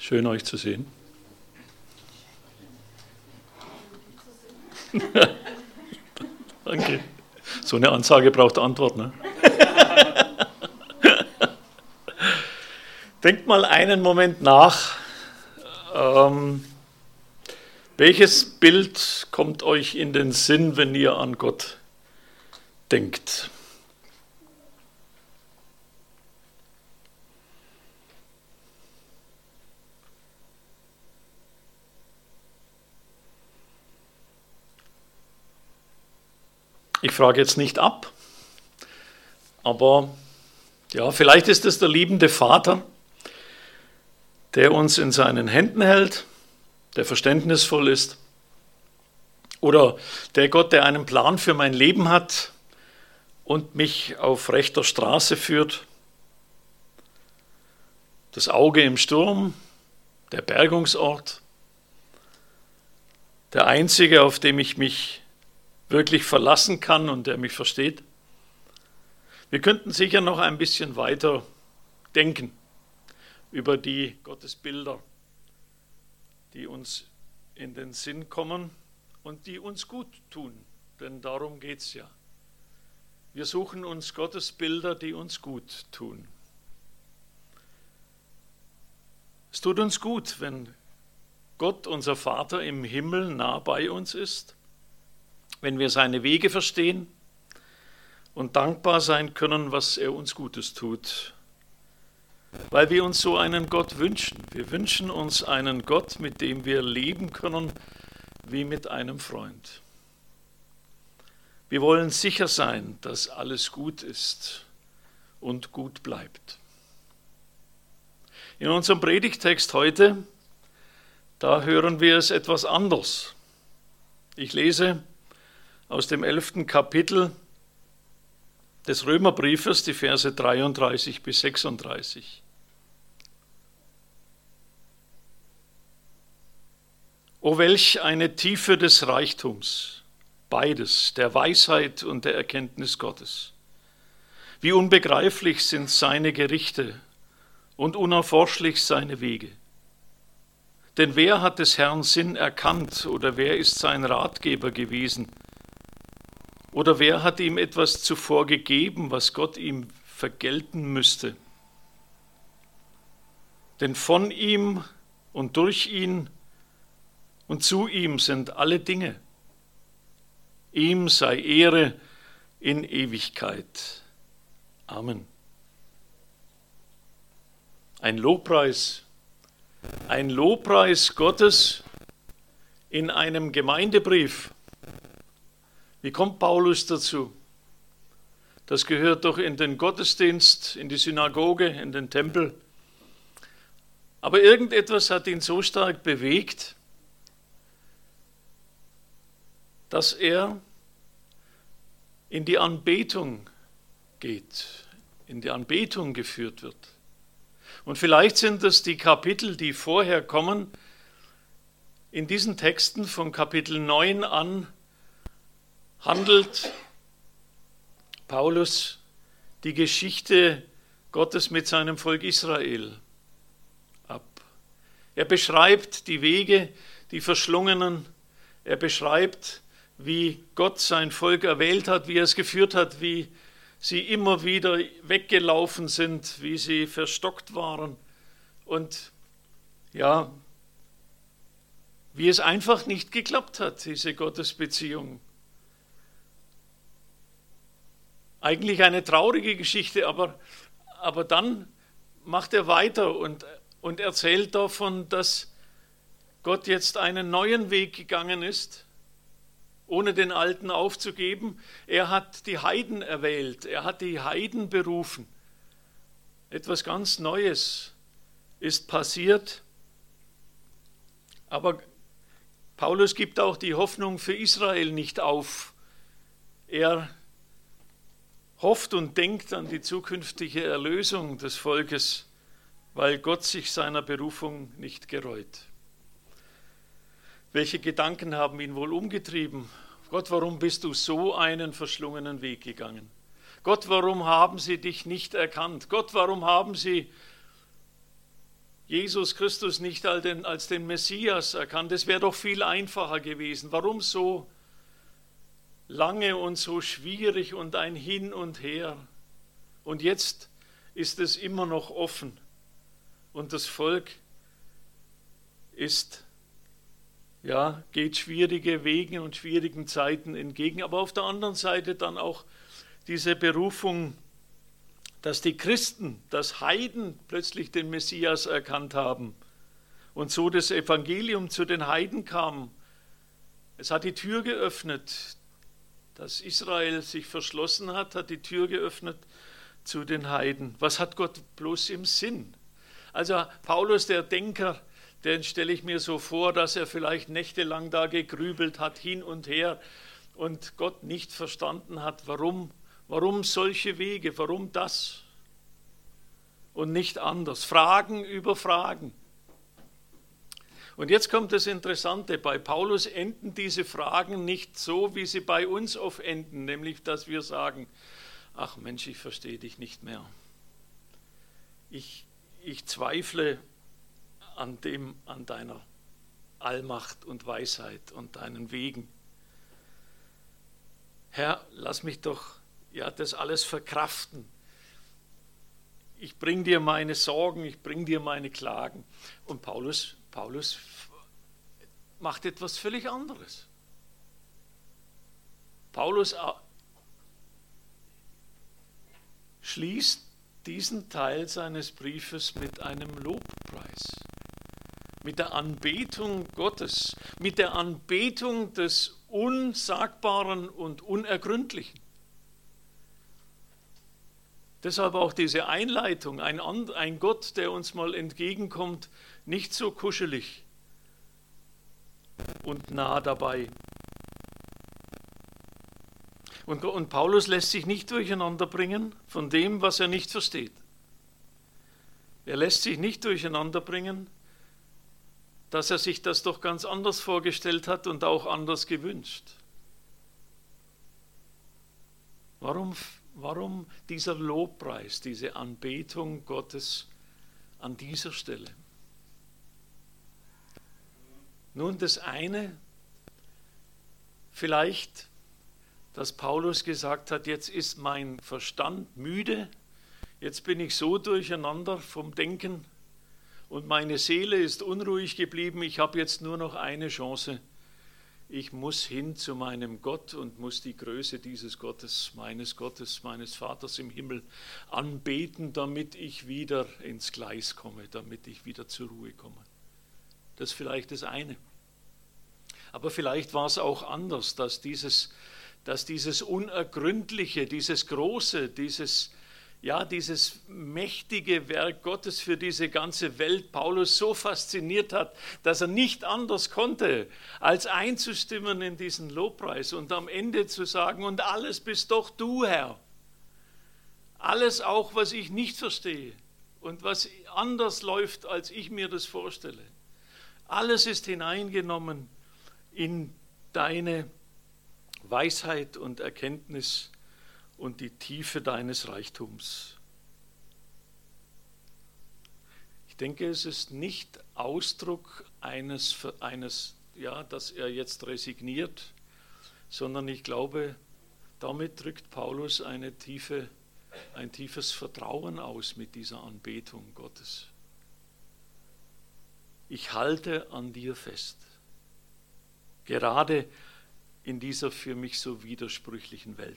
Schön, euch zu sehen. Danke. So eine Ansage braucht Antwort, ne? Denkt mal einen Moment nach. Welches Bild kommt euch in den Sinn, wenn ihr an Gott denkt? Ich frage jetzt nicht ab, aber ja, vielleicht ist es der liebende Vater, der uns in seinen Händen hält, der verständnisvoll ist, oder der Gott, der einen Plan für mein Leben hat und mich auf rechter Straße führt. Das Auge im Sturm, der Bergungsort, der Einzige, auf dem ich mich wirklich verlassen kann und der mich versteht. Wir könnten sicher noch ein bisschen weiter denken über die Gottesbilder, die uns in den Sinn kommen und die uns gut tun, denn darum geht es ja. Wir suchen uns Gottesbilder, die uns gut tun. Es tut uns gut, wenn Gott, unser Vater im Himmel, nah bei uns ist, wenn wir seine Wege verstehen und dankbar sein können, was er uns Gutes tut. Weil wir uns so einen Gott wünschen. Wir wünschen uns einen Gott, mit dem wir leben können, wie mit einem Freund. Wir wollen sicher sein, dass alles gut ist und gut bleibt. In unserem Predigtext heute, da hören wir es etwas anders. Ich lese aus dem 11. Kapitel des Römerbriefes, die Verse 33 bis 36. O welch eine Tiefe des Reichtums, beides, der Weisheit und der Erkenntnis Gottes. Wie unbegreiflich sind seine Gerichte und unerforschlich seine Wege. Denn wer hat des Herrn Sinn erkannt oder wer ist sein Ratgeber gewesen? Oder wer hat ihm etwas zuvor gegeben, was Gott ihm vergelten müsste? Denn von ihm und durch ihn und zu ihm sind alle Dinge. Ihm sei Ehre in Ewigkeit. Amen. Ein Lobpreis Gottes in einem Gemeindebrief. Wie kommt Paulus dazu? Das gehört doch in den Gottesdienst, in die Synagoge, in den Tempel. Aber irgendetwas hat ihn so stark bewegt, dass er in die Anbetung geht, in die Anbetung geführt wird. Und vielleicht sind es die Kapitel, die vorher kommen. In diesen Texten von Kapitel 9 an handelt Paulus die Geschichte Gottes mit seinem Volk Israel ab. Er beschreibt die Wege, die verschlungenen. Er beschreibt, wie Gott sein Volk erwählt hat, wie er es geführt hat, wie sie immer wieder weggelaufen sind, wie sie verstockt waren und ja, wie es einfach nicht geklappt hat, diese Gottesbeziehung. Eigentlich eine traurige Geschichte, aber dann macht er weiter und erzählt davon, dass Gott jetzt einen neuen Weg gegangen ist, ohne den alten aufzugeben. Er hat die Heiden erwählt, er hat die Heiden berufen. Etwas ganz Neues ist passiert, aber Paulus gibt auch die Hoffnung für Israel nicht auf. Er hofft und denkt an die zukünftige Erlösung des Volkes, weil Gott sich seiner Berufung nicht gereut. Welche Gedanken haben ihn wohl umgetrieben? Gott, warum bist du so einen verschlungenen Weg gegangen? Gott, warum haben sie dich nicht erkannt? Gott, warum haben sie Jesus Christus nicht als den Messias erkannt. Es wäre doch viel einfacher gewesen. Warum so lange und so schwierig und ein Hin und Her? Und jetzt ist es immer noch offen. Und das Volk geht schwierige Wege und schwierigen Zeiten entgegen. Aber auf der anderen Seite dann auch diese Berufung, dass die Christen, dass Heiden plötzlich den Messias erkannt haben und so das Evangelium zu den Heiden kam. Es hat die Tür geöffnet, dass Israel sich verschlossen hat die Tür geöffnet zu den Heiden. Was hat Gott bloß im Sinn? Also Paulus, der Denker, den stelle ich mir so vor, dass er vielleicht nächtelang da gegrübelt hat, hin und her und Gott nicht verstanden hat, warum solche Wege, warum das und nicht anders. Fragen über Fragen. Und jetzt kommt das Interessante, bei Paulus enden diese Fragen nicht so, wie sie bei uns oft enden, nämlich dass wir sagen, ach Mensch, ich verstehe dich nicht mehr. Ich zweifle an deiner Allmacht und Weisheit und deinen Wegen. Herr, lass mich doch das alles verkraften. Ich bringe dir meine Sorgen, ich bringe dir meine Klagen. Und Paulus macht etwas völlig anderes. Paulus schließt diesen Teil seines Briefes mit einem Lobpreis, mit der Anbetung Gottes, mit der Anbetung des Unsagbaren und Unergründlichen. Deshalb auch diese Einleitung, ein Gott, der uns mal entgegenkommt, nicht so kuschelig und nah dabei. Und Paulus lässt sich nicht durcheinander bringen von dem, was er nicht versteht. Er lässt sich nicht durcheinander bringen, dass er sich das doch ganz anders vorgestellt hat und auch anders gewünscht. Warum dieser Lobpreis, diese Anbetung Gottes an dieser Stelle? Nun, das eine, vielleicht, dass Paulus gesagt hat, jetzt ist mein Verstand müde, jetzt bin ich so durcheinander vom Denken und meine Seele ist unruhig geblieben, ich habe jetzt nur noch eine Chance. Ich muss hin zu meinem Gott und muss die Größe dieses Gottes, meines Vaters im Himmel anbeten, damit ich wieder ins Gleis komme, damit ich wieder zur Ruhe komme. Das ist vielleicht das eine. Aber vielleicht war es auch anders, dass dieses Unergründliche, dieses Große, dieses mächtige Werk Gottes für diese ganze Welt Paulus so fasziniert hat, dass er nicht anders konnte, als einzustimmen in diesen Lobpreis und am Ende zu sagen, und alles bist doch du, Herr. Alles auch, was ich nicht verstehe und was anders läuft, als ich mir das vorstelle. Alles ist hineingenommen in deine Weisheit und Erkenntnis und die Tiefe deines Reichtums. Ich denke, es ist nicht Ausdruck dass er jetzt resigniert, sondern ich glaube, damit drückt Paulus ein tiefes Vertrauen aus mit dieser Anbetung Gottes. Ich halte an dir fest, gerade in dieser für mich so widersprüchlichen Welt,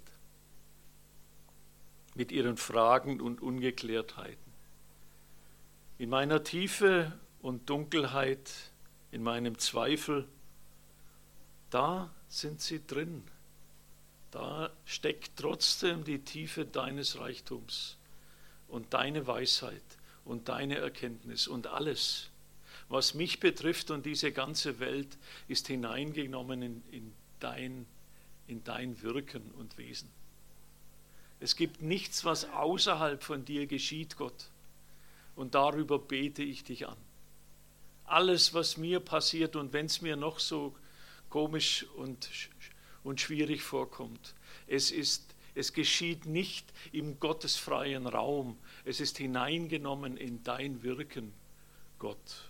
mit ihren Fragen und Ungeklärtheiten. In meiner Tiefe und Dunkelheit, in meinem Zweifel, da sind sie drin. Da steckt trotzdem die Tiefe deines Reichtums und deine Weisheit und deine Erkenntnis und alles, was mich betrifft und diese ganze Welt, ist hineingenommen in dein Wirken und Wesen. Es gibt nichts, was außerhalb von dir geschieht, Gott. Und darüber bete ich dich an. Alles, was mir passiert und wenn es mir noch so komisch und schwierig vorkommt, es geschieht nicht im gottesfreien Raum. Es ist hineingenommen in dein Wirken Gott.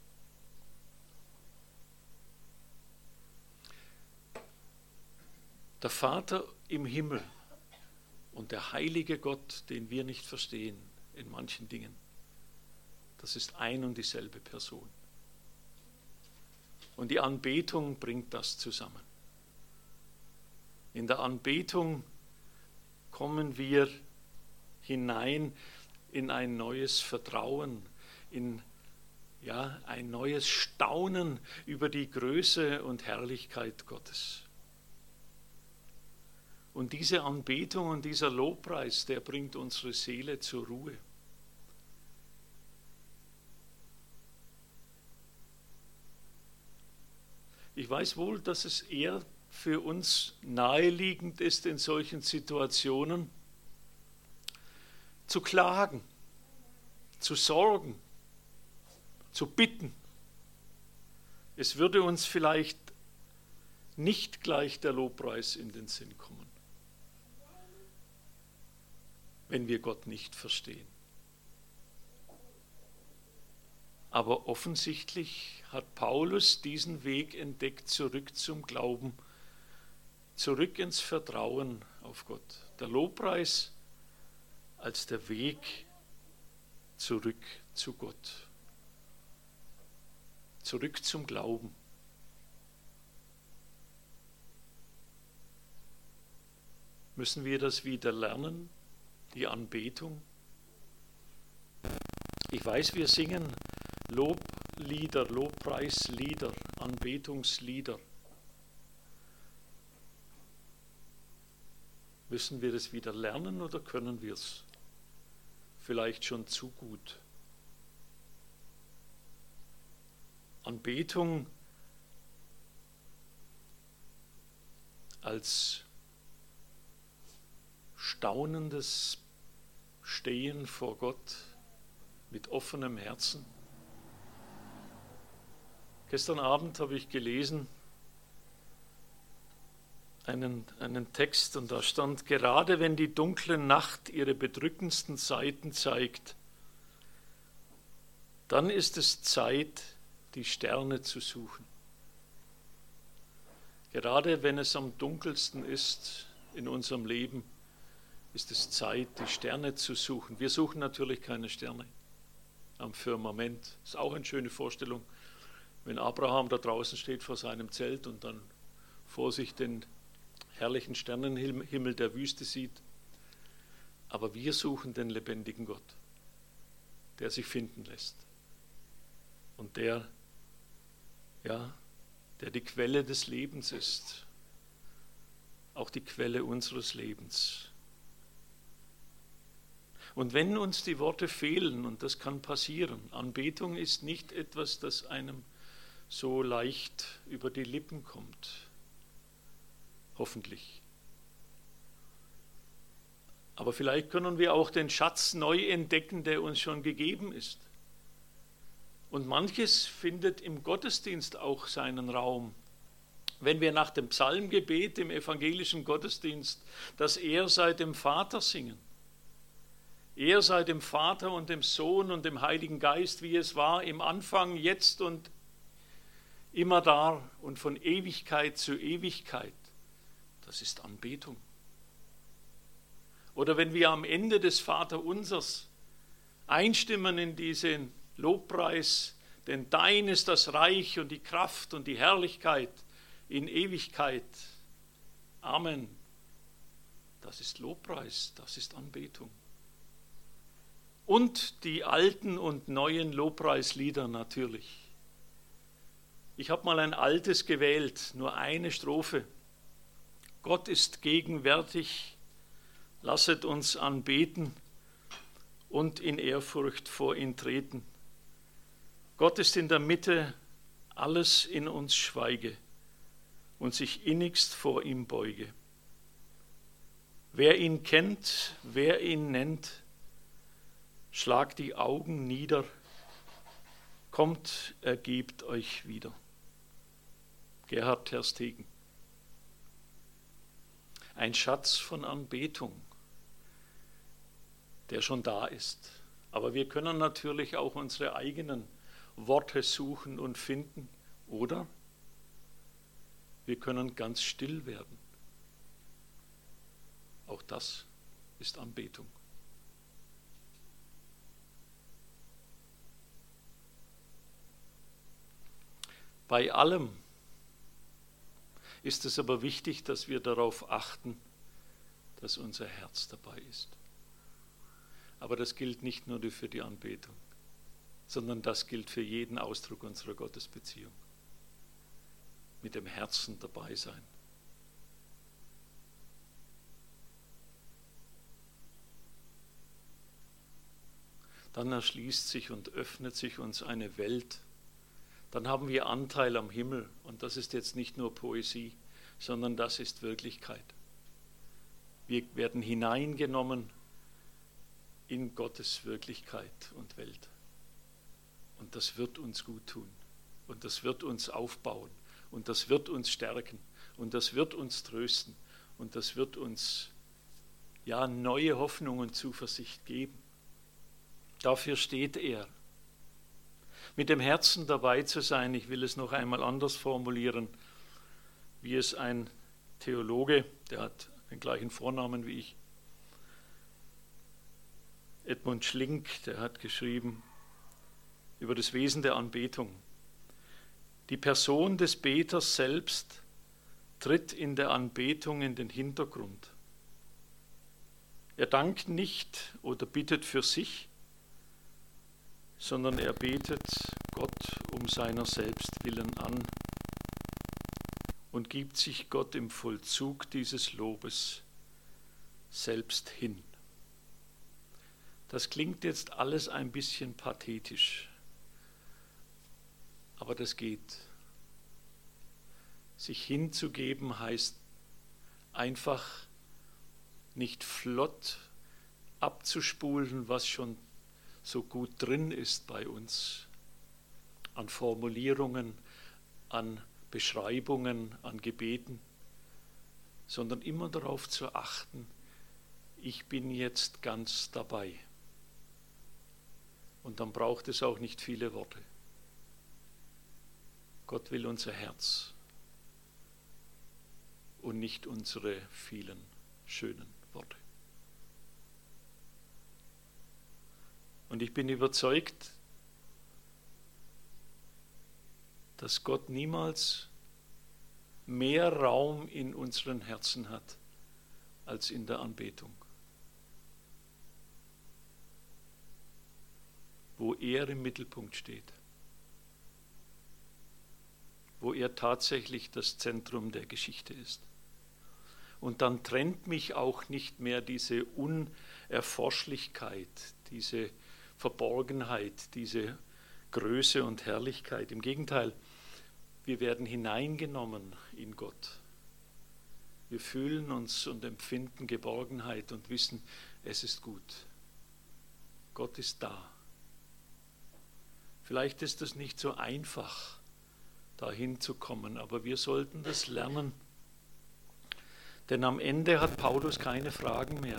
Der Vater im Himmel und der heilige Gott, den wir nicht verstehen in manchen Dingen, das ist ein und dieselbe Person. Und die Anbetung bringt das zusammen. In der Anbetung kommen wir hinein in ein neues Vertrauen, in ein neues Staunen über die Größe und Herrlichkeit Gottes. Und diese Anbetung und dieser Lobpreis, der bringt unsere Seele zur Ruhe. Ich weiß wohl, dass es eher für uns naheliegend ist, in solchen Situationen zu klagen, zu sorgen, zu bitten. Es würde uns vielleicht nicht gleich der Lobpreis in den Sinn kommen, wenn wir Gott nicht verstehen. Aber offensichtlich hat Paulus diesen Weg entdeckt, zurück zum Glauben, zurück ins Vertrauen auf Gott. Der Lobpreis als der Weg zurück zu Gott, zurück zum Glauben. Müssen wir das wieder lernen, die Anbetung? Ich weiß, wir singen Loblieder, Lobpreislieder, Anbetungslieder. Müssen wir das wieder lernen oder können wir es vielleicht schon zu gut? Anbetung als staunendes Stehen vor Gott mit offenem Herzen. Gestern Abend habe ich gelesen einen Text und da stand: Gerade wenn die dunkle Nacht ihre bedrückendsten Seiten zeigt, dann ist es Zeit, die Sterne zu suchen. Gerade wenn es am dunkelsten ist in unserem Leben, ist es Zeit, die Sterne zu suchen. Wir suchen natürlich keine Sterne am Firmament. Das ist auch eine schöne Vorstellung, wenn Abraham da draußen steht vor seinem Zelt und dann vor sich den herrlichen Sternenhimmel der Wüste sieht. Aber wir suchen den lebendigen Gott, der sich finden lässt und der die Quelle des Lebens ist, auch die Quelle unseres Lebens. Und wenn uns die Worte fehlen, und das kann passieren, Anbetung ist nicht etwas, das einem so leicht über die Lippen kommt, hoffentlich. Aber vielleicht können wir auch den Schatz neu entdecken, der uns schon gegeben ist. Und manches findet im Gottesdienst auch seinen Raum. Wenn wir nach dem Psalmgebet im evangelischen Gottesdienst das Er sei dem Vater singen, Er sei dem Vater und dem Sohn und dem Heiligen Geist, wie es war im Anfang, jetzt und immer da und von Ewigkeit zu Ewigkeit, das ist Anbetung. Oder wenn wir am Ende des Vaterunsers einstimmen in diesen Lobpreis, denn dein ist das Reich und die Kraft und die Herrlichkeit in Ewigkeit. Amen. Das ist Lobpreis, das ist Anbetung. Und die alten und neuen Lobpreislieder natürlich. Ich habe mal ein altes gewählt, nur eine Strophe. Gott ist gegenwärtig, lasset uns anbeten und in Ehrfurcht vor ihn treten. Gott ist in der Mitte, alles in uns schweige und sich innigst vor ihm beuge. Wer ihn kennt, wer ihn nennt, schlagt die Augen nieder, kommt, ergebt euch wieder. Gerhard Terstegen. Ein Schatz von Anbetung, der schon da ist. Aber wir können natürlich auch unsere eigenen Worte suchen und finden. Oder wir können ganz still werden. Auch das ist Anbetung. Bei allem ist es aber wichtig, dass wir darauf achten, dass unser Herz dabei ist. Aber das gilt nicht nur für die Anbetung, sondern das gilt für jeden Ausdruck unserer Gottesbeziehung. Mit dem Herzen dabei sein. Dann erschließt sich und öffnet sich uns eine Welt. Dann haben wir Anteil am Himmel. Und das ist jetzt nicht nur Poesie, sondern das ist Wirklichkeit. Wir werden hineingenommen in Gottes Wirklichkeit und Welt. Und das wird uns gut tun. Und das wird uns aufbauen. Und das wird uns stärken. Und das wird uns trösten. Und das wird uns neue Hoffnung und Zuversicht geben. Dafür steht er. Mit dem Herzen dabei zu sein, ich will es noch einmal anders formulieren, wie es ein Theologe, der hat den gleichen Vornamen wie ich, Edmund Schlink, der hat geschrieben über das Wesen der Anbetung. Die Person des Beters selbst tritt in der Anbetung in den Hintergrund. Er dankt nicht oder bittet für sich, sondern er betet Gott um seiner selbst willen an und gibt sich Gott im Vollzug dieses Lobes selbst hin. Das klingt jetzt alles ein bisschen pathetisch, aber das geht. Sich hinzugeben heißt einfach nicht flott abzuspulen, was schon so gut drin ist bei uns, an Formulierungen, an Beschreibungen, an Gebeten, sondern immer darauf zu achten, ich bin jetzt ganz dabei. Und dann braucht es auch nicht viele Worte. Gott will unser Herz und nicht unsere vielen schönen Worte. Und ich bin überzeugt, dass Gott niemals mehr Raum in unseren Herzen hat als in der Anbetung. Wo er im Mittelpunkt steht. Wo er tatsächlich das Zentrum der Geschichte ist. Und dann trennt mich auch nicht mehr diese Unerforschlichkeit, diese Verborgenheit, diese Größe und Herrlichkeit. Im Gegenteil, wir werden hineingenommen in Gott. Wir fühlen uns und empfinden Geborgenheit und wissen, es ist gut. Gott ist da. Vielleicht ist es nicht so einfach, dahin zu kommen, aber wir sollten das lernen. Denn am Ende hat Paulus keine Fragen mehr.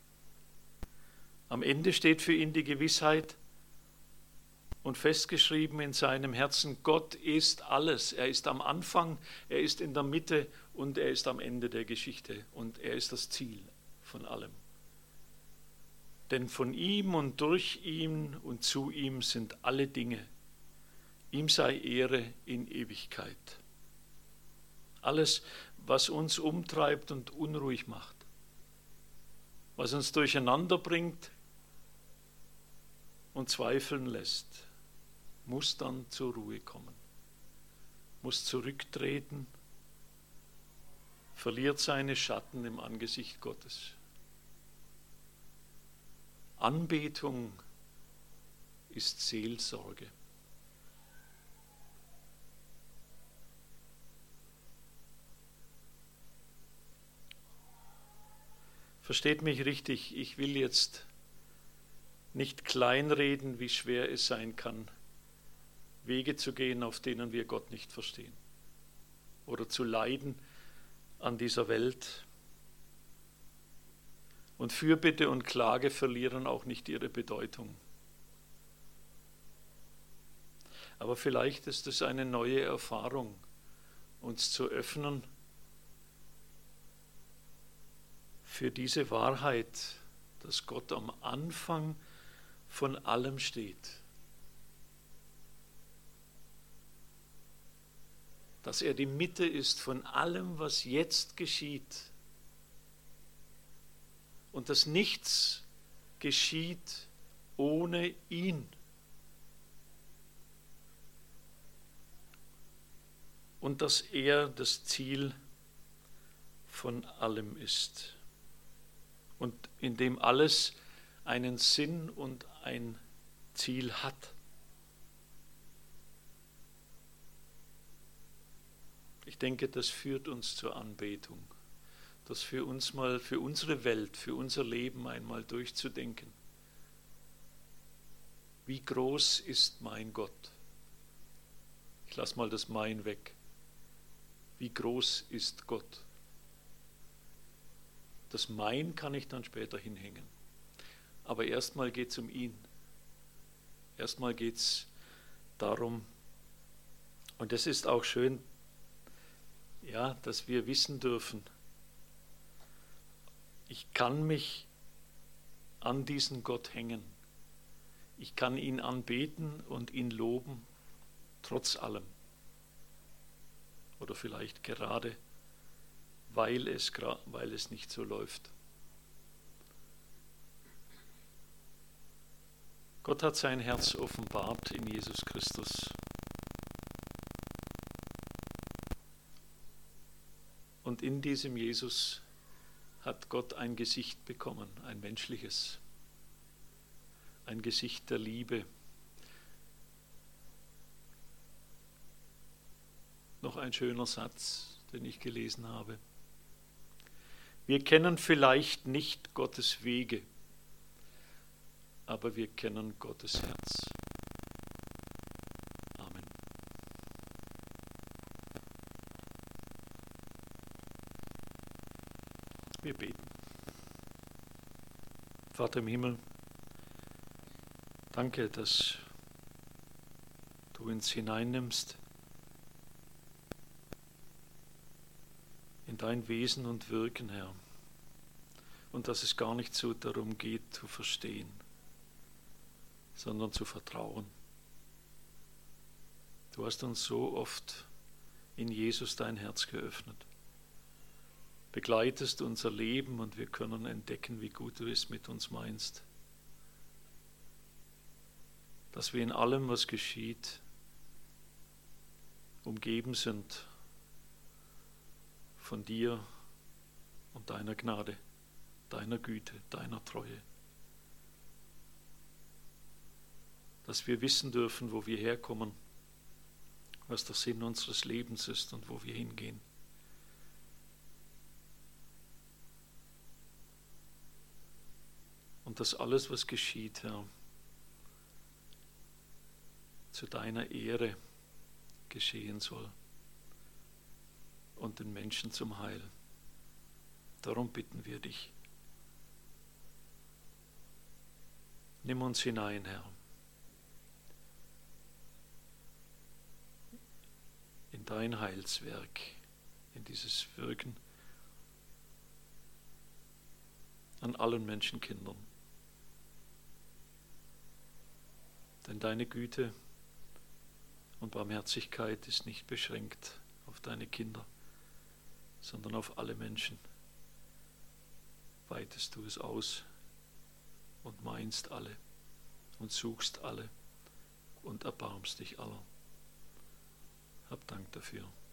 Am Ende steht für ihn die Gewissheit und festgeschrieben in seinem Herzen, Gott ist alles. Er ist am Anfang, er ist in der Mitte und er ist am Ende der Geschichte. Und er ist das Ziel von allem. Denn von ihm und durch ihn und zu ihm sind alle Dinge. Ihm sei Ehre in Ewigkeit. Alles, was uns umtreibt und unruhig macht, was uns durcheinander bringt und zweifeln lässt, muss dann zur Ruhe kommen, muss zurücktreten, verliert seine Schatten im Angesicht Gottes. Anbetung ist Seelsorge. Versteht mich richtig, ich will jetzt nicht kleinreden, wie schwer es sein kann, Wege zu gehen, auf denen wir Gott nicht verstehen. Oder zu leiden an dieser Welt. Und Fürbitte und Klage verlieren auch nicht ihre Bedeutung. Aber vielleicht ist es eine neue Erfahrung, uns zu öffnen für diese Wahrheit, dass Gott am Anfang von allem steht. Dass er die Mitte ist von allem, was jetzt geschieht. Und dass nichts geschieht ohne ihn. Und dass er das Ziel von allem ist. Und in dem alles einen Sinn und ein Ziel hat. Ich denke, das führt uns zur Anbetung. Das für uns mal, für unsere Welt, für unser Leben einmal durchzudenken. Wie groß ist mein Gott? Ich lasse mal das Mein weg. Wie groß ist Gott? Das Mein kann ich dann später hinhängen. Aber erstmal geht es um ihn. Erstmal geht es darum, und es ist auch schön, ja, dass wir wissen dürfen, ich kann mich an diesen Gott hängen. Ich kann ihn anbeten und ihn loben, trotz allem. Oder vielleicht gerade, weil es nicht so läuft. Gott hat sein Herz offenbart in Jesus Christus. Und in diesem Jesus hat Gott ein Gesicht bekommen, ein menschliches, ein Gesicht der Liebe. Noch ein schöner Satz, den ich gelesen habe. Wir kennen vielleicht nicht Gottes Wege, aber wir kennen Gottes Herz. Amen. Wir beten. Vater im Himmel, danke, dass du uns hineinnimmst in dein Wesen und Wirken, Herr, und dass es gar nicht so darum geht, zu verstehen, sondern zu vertrauen. Du hast uns so oft in Jesus dein Herz geöffnet, begleitest unser Leben und wir können entdecken, wie gut du es mit uns meinst, dass wir in allem, was geschieht, umgeben sind von dir und deiner Gnade, deiner Güte, deiner Treue. Dass wir wissen dürfen, wo wir herkommen, was der Sinn unseres Lebens ist und wo wir hingehen. Und dass alles, was geschieht, Herr, zu deiner Ehre geschehen soll und den Menschen zum Heil. Darum bitten wir dich. Nimm uns hinein, Herr, in dein Heilswerk, in dieses Wirken an allen Menschenkindern. Denn deine Güte und Barmherzigkeit ist nicht beschränkt auf deine Kinder, sondern auf alle Menschen. Weitest du es aus und meinst alle und suchst alle und erbarmst dich aller. Hab Dank dafür.